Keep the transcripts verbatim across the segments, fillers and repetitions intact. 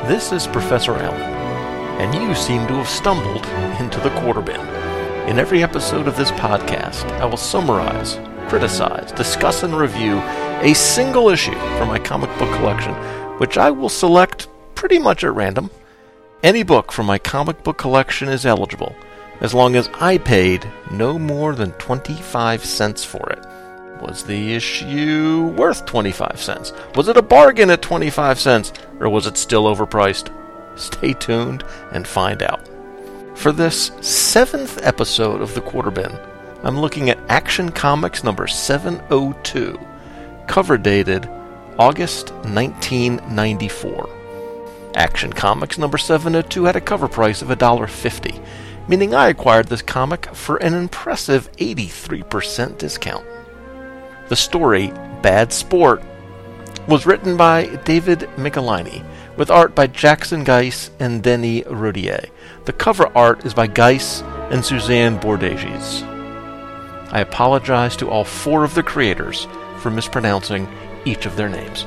This is Professor Allen, and you seem to have stumbled into the Quarter Bin. In every episode of this podcast, I will summarize, criticize, discuss, and review a single issue from my comic book collection, which I will select pretty much at random. Any book from my comic book collection is eligible, as long as I paid no more than twenty-five cents for it. Was the issue worth twenty-five cents? Was it a bargain at twenty-five cents? Or was it still overpriced? Stay tuned and find out. For this seventh episode of The Quarter Bin, I'm looking at Action Comics number seven oh two, cover dated August nineteen ninety-four. Action Comics number seven oh two had a cover price of one dollar fifty, meaning I acquired this comic for an impressive eighty-three percent discount. The story, Bad Sport, was written by David Michelinie, with art by Jackson Guice and Denny Rodier. The cover art is by Guice and Suzanne Bordages. I apologize to all four of the creators for mispronouncing each of their names.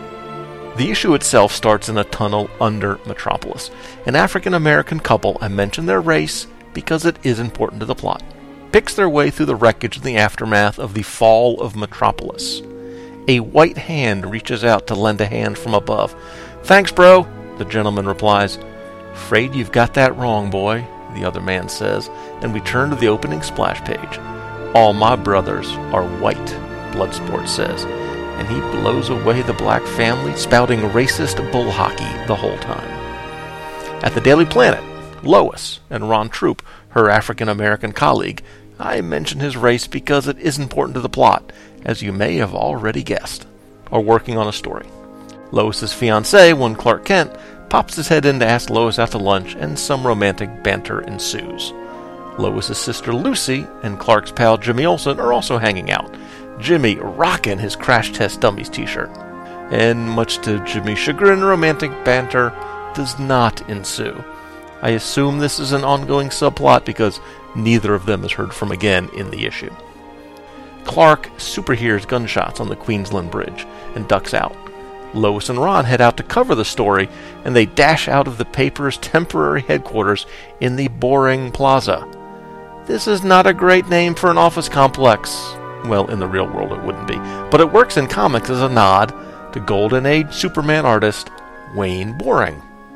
The issue itself starts in a tunnel under Metropolis. An African-American couple, I mention their race because it is important to the plot, picks their way through the wreckage in the aftermath of the fall of Metropolis. A white hand reaches out to lend a hand from above. "Thanks, bro," the gentleman replies. "Afraid you've got that wrong, boy," the other man says, and we turn to the opening splash page. "All my brothers are white," Bloodsport says, and he blows away the black family, spouting racist bull hockey the whole time. At the Daily Planet, Lois and Ron Troop, her African-American colleague, I mention his race because it is important to the plot, as you may have already guessed, are working on a story. Lois's fiancé, one Clark Kent, pops his head in to ask Lois out to lunch, and some romantic banter ensues. Lois's sister Lucy and Clark's pal Jimmy Olsen are also hanging out, Jimmy rocking his Crash Test Dummies t-shirt. And much to Jimmy's chagrin, romantic banter does not ensue. I assume this is an ongoing subplot because neither of them is heard from again in the issue. Clark superhears gunshots on the Queensland Bridge and ducks out. Lois and Ron head out to cover the story, and they dash out of the paper's temporary headquarters in the Boring Plaza. This is not a great name for an office complex. Well, in the real world it wouldn't be, but it works in comics as a nod to Golden Age Superman artist Wayne Boring.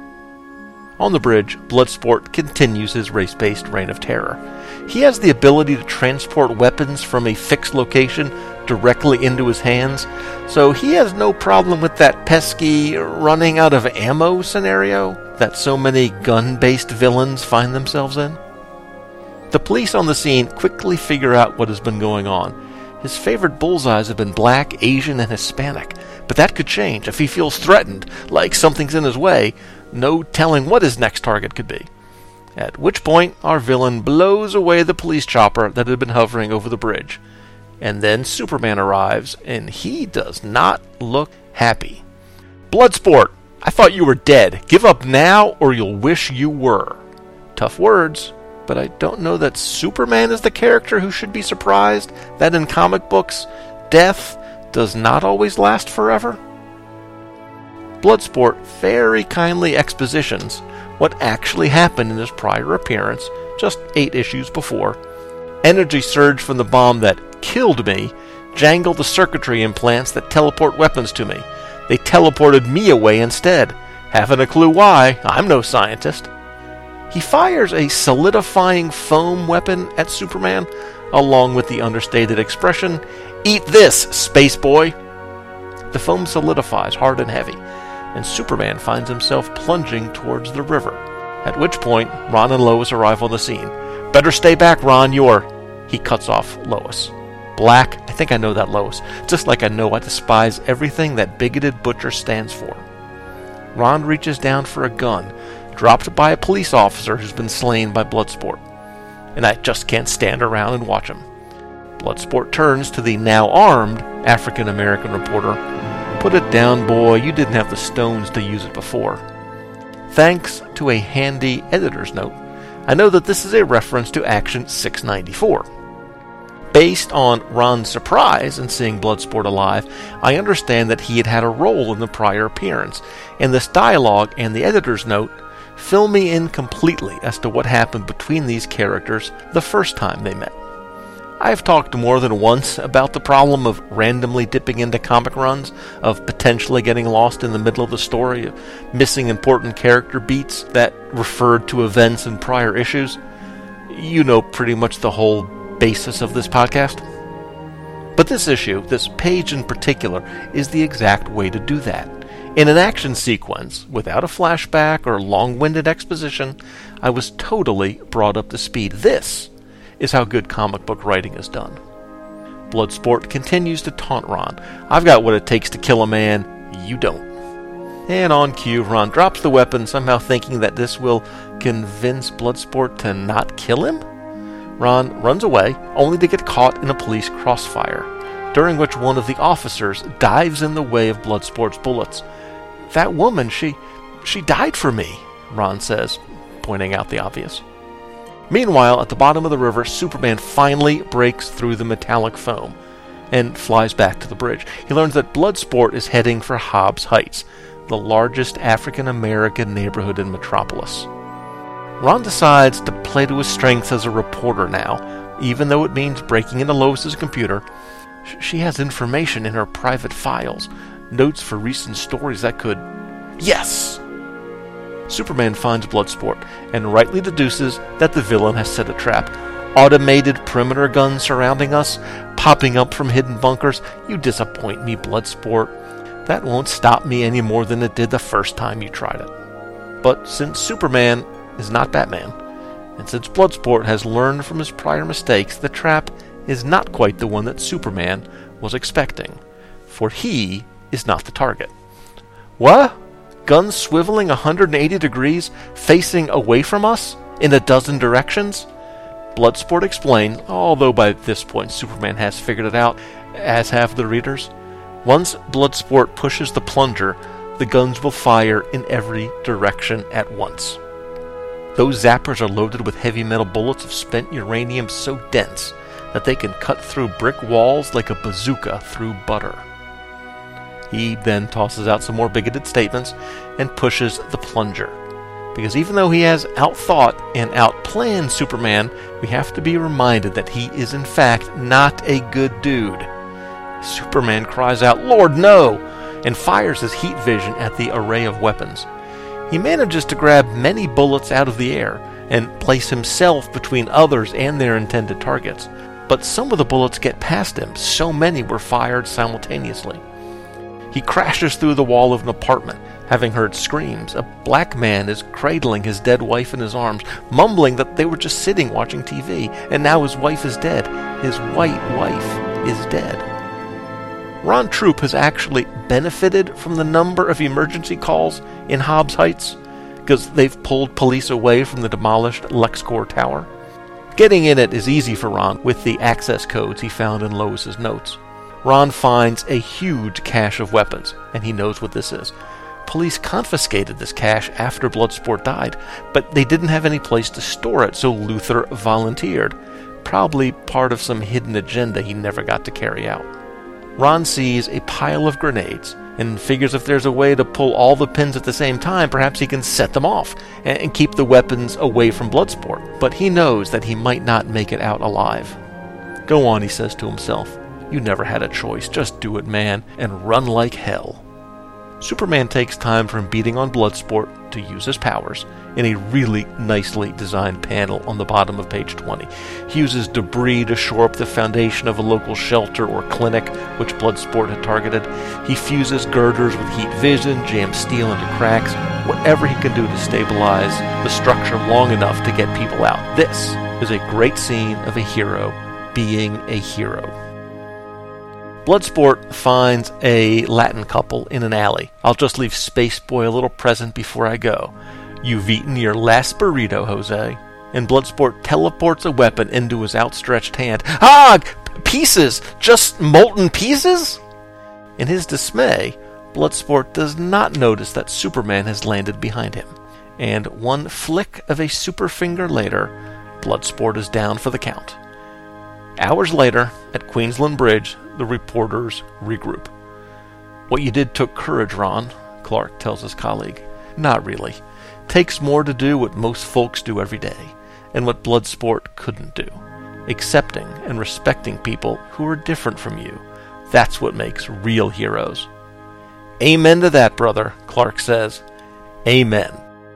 On the bridge, Bloodsport continues his race-based reign of terror. He has the ability to transport weapons from a fixed location directly into his hands, so he has no problem with that pesky running out of ammo scenario that so many gun-based villains find themselves in. The police on the scene quickly figure out what has been going on. His favorite bullseyes have been black, Asian, and Hispanic, but that could change if he feels threatened, like something's in his way, no telling what his next target could be. At which point, our villain blows away the police chopper that had been hovering over the bridge. And then Superman arrives, and he does not look happy. "Bloodsport, I thought you were dead. Give up now, or you'll wish you were." Tough words, but I don't know that Superman is the character who should be surprised that in comic books, death does not always last forever. Bloodsport very kindly expositions what actually happened in his prior appearance just eight issues before. Energy surge from the bomb that killed me jangled the circuitry implants that teleport weapons to me. They teleported me away instead. Haven't a clue why. I'm no scientist. He fires a solidifying foam weapon at Superman, along with the understated expression, "Eat this, space boy." The foam solidifies hard and heavy, and Superman finds himself plunging towards the river. At which point, Ron and Lois arrive on the scene. "Better stay back, Ron, you're..." He cuts off Lois. "Black, I think I know that, Lois. Just like I know I despise everything that bigoted butcher stands for." Ron reaches down for a gun, dropped by a police officer who's been slain by Bloodsport. And I just can't stand around and watch him. Bloodsport turns to the now armed African-American reporter. "Put it down, boy. You didn't have the stones to use it before." Thanks to a handy editor's note, I know that this is a reference to Action six ninety-four. Based on Ron's surprise in seeing Bloodsport alive, I understand that he had had a role in the prior appearance, and this dialogue and the editor's note fill me in completely as to what happened between these characters the first time they met. I have talked more than once about the problem of randomly dipping into comic runs, of potentially getting lost in the middle of the story, of missing important character beats that referred to events in prior issues. You know pretty much the whole basis of this podcast. But this issue, this page in particular, is the exact way to do that. In an action sequence, without a flashback or long-winded exposition, I was totally brought up to speed. This is how good comic book writing is done. Bloodsport continues to taunt Ron. I've got what it takes to kill a man, you don't. And on cue, Ron drops the weapon, somehow thinking that this will convince Bloodsport to not kill him? Ron runs away, only to get caught in a police crossfire, during which one of the officers dives in the way of Bloodsport's bullets. That woman, she, she died for me, Ron says, pointing out the obvious. Meanwhile, at the bottom of the river, Superman finally breaks through the metallic foam and flies back to the bridge. He learns that Bloodsport is heading for Hobbs Heights, the largest African-American neighborhood in Metropolis. Ron decides to play to his strengths as a reporter now, even though it means breaking into Lois's computer. She has information in her private files, notes for recent stories that could... Yes! Superman finds Bloodsport and rightly deduces that the villain has set a trap. Automated perimeter guns surrounding us, popping up from hidden bunkers. You disappoint me, Bloodsport. That won't stop me any more than it did the first time you tried it. But since Superman is not Batman, and since Bloodsport has learned from his prior mistakes, the trap is not quite the one that Superman was expecting, for he is not the target. What? Guns swiveling one hundred eighty degrees, facing away from us, in a dozen directions? Bloodsport explains, although by this point Superman has figured it out, as have the readers. Once Bloodsport pushes the plunger, the guns will fire in every direction at once. Those zappers are loaded with heavy metal bullets of spent uranium so dense that they can cut through brick walls like a bazooka through butter. He then tosses out some more bigoted statements and pushes the plunger. Because even though he has outthought and outplanned Superman, we have to be reminded that he is in fact not a good dude. Superman cries out, "Lord, no!" and fires his heat vision at the array of weapons. He manages to grab many bullets out of the air and place himself between others and their intended targets. But some of the bullets get past him, so many were fired simultaneously. He crashes through the wall of an apartment, having heard screams. A black man is cradling his dead wife in his arms, mumbling that they were just sitting watching T V, and now his wife is dead. His white wife is dead. Ron Troop has actually benefited from the number of emergency calls in Hobbs Heights, because they've pulled police away from the demolished LexCorp Tower. Getting in it is easy for Ron with the access codes he found in Lois's notes. Ron finds a huge cache of weapons, and he knows what this is. Police confiscated this cache after Bloodsport died, but they didn't have any place to store it, so Luthor volunteered. Probably part of some hidden agenda he never got to carry out. Ron sees a pile of grenades, and figures if there's a way to pull all the pins at the same time, perhaps he can set them off, and keep the weapons away from Bloodsport. But he knows that he might not make it out alive. Go on, he says to himself. You never had a choice. Just do it, man, and run like hell. Superman takes time from beating on Bloodsport to use his powers in a really nicely designed panel on the bottom of page twenty. He uses debris to shore up the foundation of a local shelter or clinic which Bloodsport had targeted. He fuses girders with heat vision, jams steel into cracks, whatever he can do to stabilize the structure long enough to get people out. This is a great scene of a hero being a hero. Bloodsport finds a Latin couple in an alley. I'll just leave Spaceboy a little present before I go. You've eaten your last burrito, Jose. And Bloodsport teleports a weapon into his outstretched hand. Ah! Pieces! Just molten pieces? In his dismay, Bloodsport does not notice that Superman has landed behind him. And one flick of a super finger later, Bloodsport is down for the count. Hours later, at Queensland Bridge, the reporters regroup. "What you did took courage, Ron," Clark tells his colleague. "Not really. Takes more to do what most folks do every day, and what Bloodsport couldn't do. Accepting and respecting people who are different from you. That's what makes real heroes." "Amen to that, brother," Clark says. "Amen."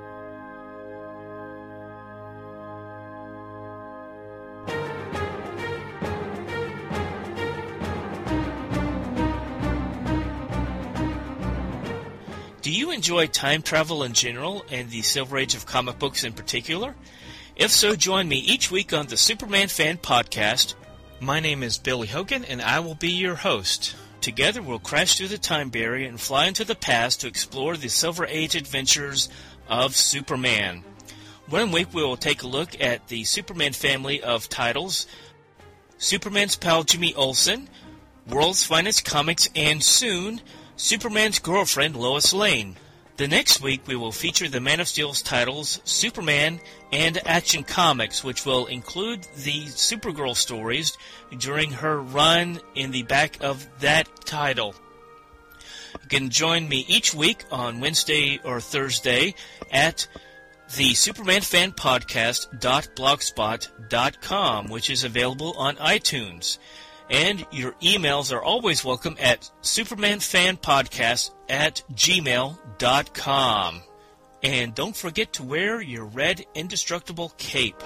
Do you enjoy time travel in general and the Silver Age of comic books in particular? If so, join me each week on the Superman Fan Podcast. My name is Billy Hogan, and I will be your host. Together, we'll crash through the time barrier and fly into the past to explore the Silver Age adventures of Superman. One week, we will take a look at the Superman family of titles, Superman's pal Jimmy Olsen, World's Finest Comics, and soon, Superman's girlfriend, Lois Lane. The next week, we will feature the Man of Steel's titles, Superman and Action Comics, which will include the Supergirl stories during her run in the back of that title. You can join me each week on Wednesday or Thursday at the Superman Fan Podcast dot blogspot dot com, which is available on iTunes. And your emails are always welcome at supermanfanpodcast at gmail dot com. And don't forget to wear your red indestructible cape.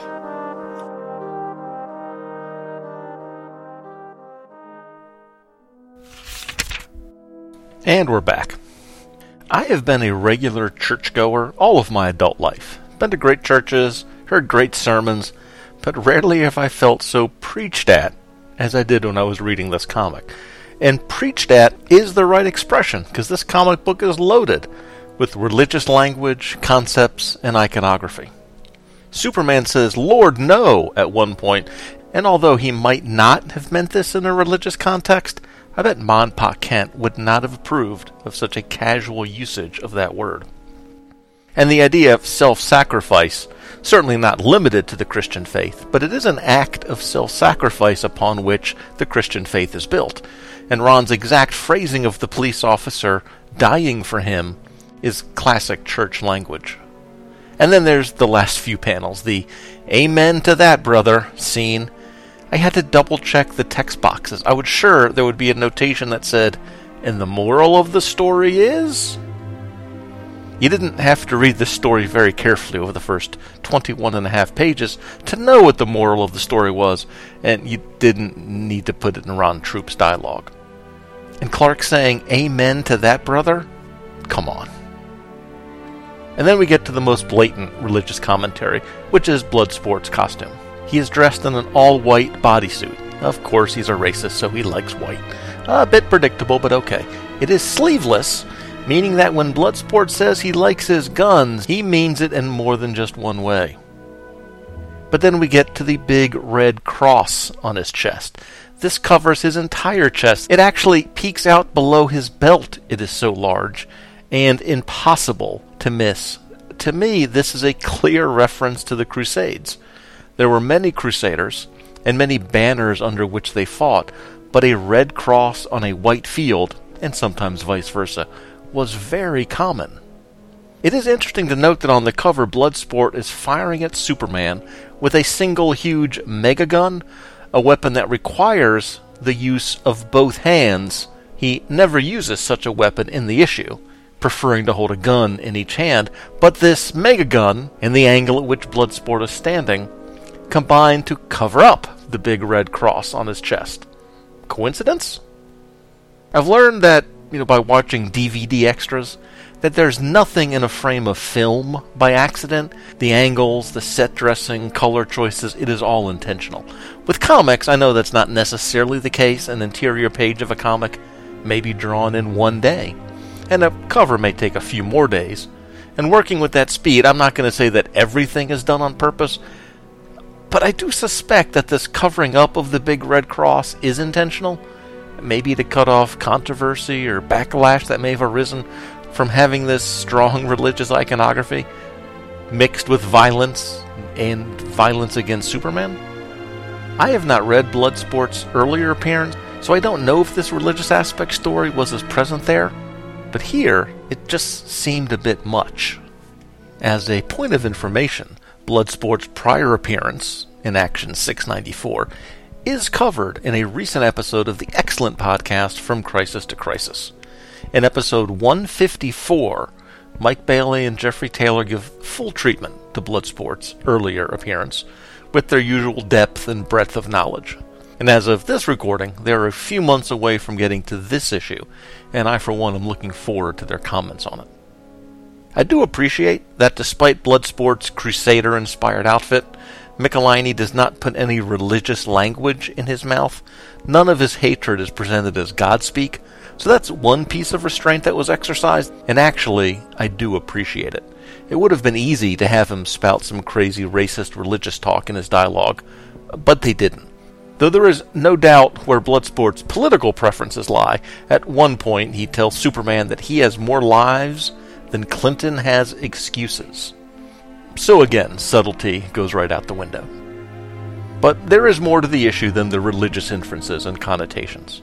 And we're back. I have been a regular churchgoer all of my adult life. Been to great churches, heard great sermons, but rarely have I felt so preached at as I did when I was reading this comic. And preached at is the right expression, because this comic book is loaded with religious language, concepts, and iconography. Superman says, "Lord, no," at one point, and although he might not have meant this in a religious context, I bet Ma and Pa Kent would not have approved of such a casual usage of that word. And the idea of self-sacrifice, certainly not limited to the Christian faith, but it is an act of self-sacrifice upon which the Christian faith is built. And Ron's exact phrasing of the police officer dying for him is classic church language. And then there's the last few panels, the "Amen to that, brother" scene. I had to double-check the text boxes. I was sure there would be a notation that said, "And the moral of the story is..." You didn't have to read this story very carefully over the first twenty-one and a half pages to know what the moral of the story was, and you didn't need to put it in Ron Troop's dialogue. And Clark saying, "Amen to that, brother"? Come on. And then we get to the most blatant religious commentary, which is Bloodsport's costume. He is dressed in an all-white bodysuit. Of course, he's a racist, so he likes white. A bit predictable, but okay. It is sleeveless, meaning that when Bloodsport says he likes his guns, he means it in more than just one way. But then we get to the big red cross on his chest. This covers his entire chest. It actually peeks out below his belt. It is so large and impossible to miss. To me, this is a clear reference to the Crusades. There were many Crusaders and many banners under which they fought, but a red cross on a white field, and sometimes vice versa, was very common. It is interesting to note that on the cover, Bloodsport is firing at Superman with a single huge megagun, a weapon that requires the use of both hands. He never uses such a weapon in the issue, preferring to hold a gun in each hand, but this megagun and the angle at which Bloodsport is standing combine to cover up the big red cross on his chest. Coincidence? I've learned that, you know, by watching D V D extras, that there's nothing in a frame of film by accident. The angles, the set dressing, color choices, it is all intentional. With comics, I know that's not necessarily the case. An interior page of a comic may be drawn in one day, and a cover may take a few more days. And working with that speed, I'm not going to say that everything is done on purpose, but I do suspect that this covering up of the big red cross is intentional, maybe to cut off controversy or backlash that may have arisen from having this strong religious iconography mixed with violence and violence against Superman. I have not read Bloodsport's earlier appearance, so I don't know if this religious aspect story was as present there, but here it just seemed a bit much. As a point of information, Bloodsport's prior appearance, in Action six ninety-four, is covered in a recent episode of the excellent podcast From Crisis to Crisis. In episode one fifty-four, Mike Bailey and Jeffrey Taylor give full treatment to Bloodsport's earlier appearance, with their usual depth and breadth of knowledge. And as of this recording, they are a few months away from getting to this issue, and I for one am looking forward to their comments on it. I do appreciate that despite Bloodsport's Crusader-inspired outfit, Michelinie does not put any religious language in his mouth. None of his hatred is presented as Godspeak, so that's one piece of restraint that was exercised, and actually, I do appreciate it. It would have been easy to have him spout some crazy racist religious talk in his dialogue, but they didn't. Though there is no doubt where Bloodsport's political preferences lie, at one point he tells Superman that he has more lives than Clinton has excuses. So again, subtlety goes right out the window. But there is more to the issue than the religious inferences and connotations.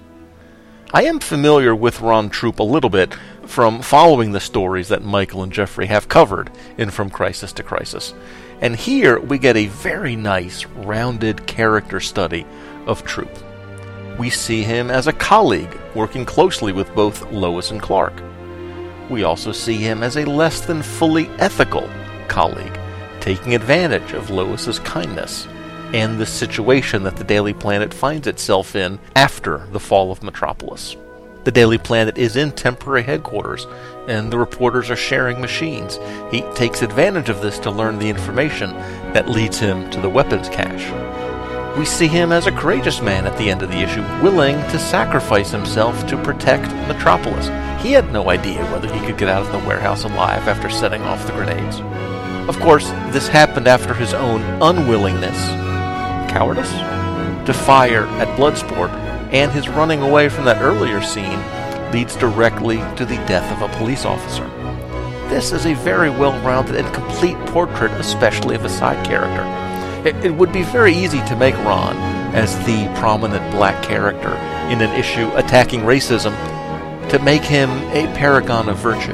I am familiar with Ron Troop a little bit from following the stories that Michael and Jeffrey have covered in From Crisis to Crisis, and here we get a very nice, rounded character study of Troop. We see him as a colleague, working closely with both Lois and Clark. We also see him as a less than fully ethical colleague, taking advantage of Lois's kindness and the situation that the Daily Planet finds itself in after the fall of Metropolis. The Daily Planet is in temporary headquarters, and the reporters are sharing machines. He takes advantage of this to learn the information that leads him to the weapons cache. We see him as a courageous man at the end of the issue, willing to sacrifice himself to protect Metropolis. He had no idea whether he could get out of the warehouse alive after setting off the grenades. Of course, this happened after his own unwillingness, cowardice, to fire at Bloodsport, and his running away from that earlier scene leads directly to the death of a police officer. This is a very well-rounded and complete portrait, especially of a side character. It, it would be very easy to make Ron as the prominent black character in an issue attacking racism, to make him a paragon of virtue.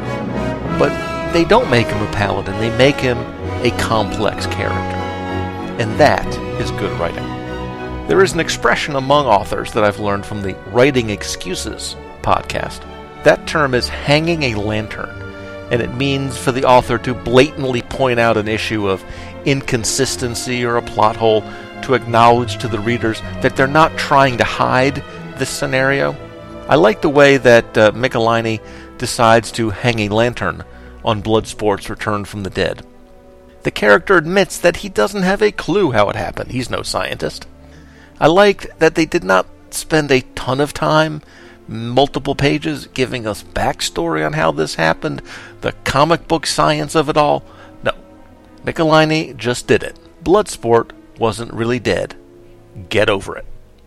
But they don't make him a paladin, they make him a complex character. And that is good writing. There is an expression among authors that I've learned from the Writing Excuses podcast. That term is hanging a lantern, and it means for the author to blatantly point out an issue of inconsistency or a plot hole, to acknowledge to the readers that they're not trying to hide this scenario. I like the way that uh, Michelinie decides to hang a lantern on Bloodsport's return from the dead. The character admits that he doesn't have a clue how it happened. He's no scientist. I liked that they did not spend a ton of time, multiple pages, giving us backstory on how this happened, the comic book science of it all. No, Michelinie just did it. Bloodsport wasn't really dead. Get over it.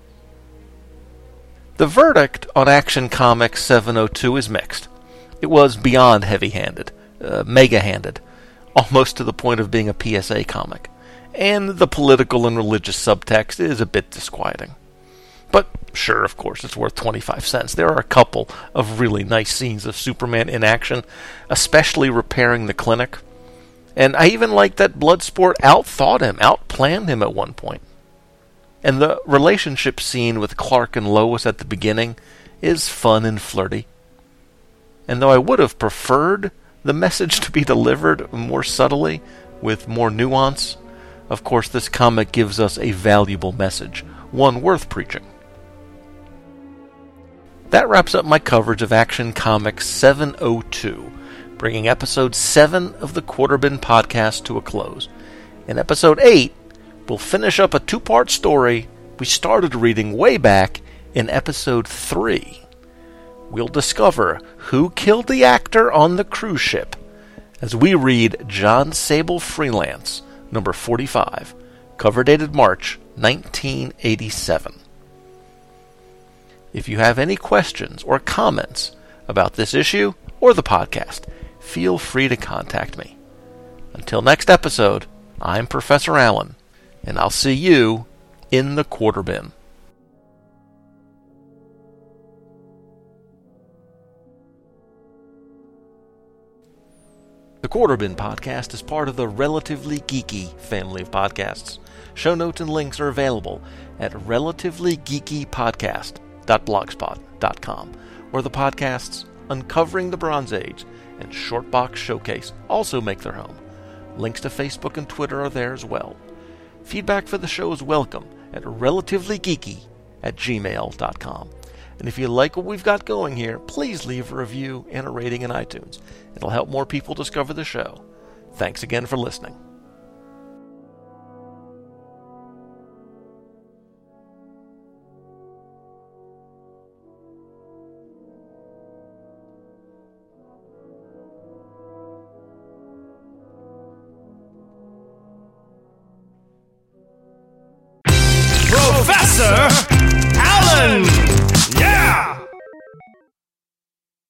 The verdict on Action Comics seven oh two is mixed. It was beyond heavy-handed, uh, mega-handed, almost to the point of being a P S A comic. And the political and religious subtext is a bit disquieting. But sure, of course, it's worth twenty-five cents. There are a couple of really nice scenes of Superman in action, especially repairing the clinic. And I even like that Bloodsport outthought him, outplanned him at one point. And the relationship scene with Clark and Lois at the beginning is fun and flirty. And though I would have preferred the message to be delivered more subtly, with more nuance, of course this comic gives us a valuable message, one worth preaching. That wraps up my coverage of Action Comics seven oh two, bringing episode seven of the Quarterbin podcast to a close. In episode eight, we'll finish up a two-part story we started reading way back in episode three. We'll discover who killed the actor on the cruise ship as we read John Sable Freelance, number forty-five, cover dated March nineteen eighty-seven. If you have any questions or comments about this issue or the podcast, feel free to contact me. Until next episode, I'm Professor Allen, and I'll see you in the quarter bin. The Quarter Bin Podcast is part of the Relatively Geeky family of podcasts. Show notes and links are available at relatively geeky podcast dot blogspot dot com, where the podcasts Uncovering the Bronze Age and Shortbox Showcase also make their home. Links to Facebook and Twitter are there as well. Feedback for the show is welcome at relativelygeeky at gmail dot com. And if you like what we've got going here, please leave a review and a rating in iTunes. It'll help more people discover the show. Thanks again for listening. Professor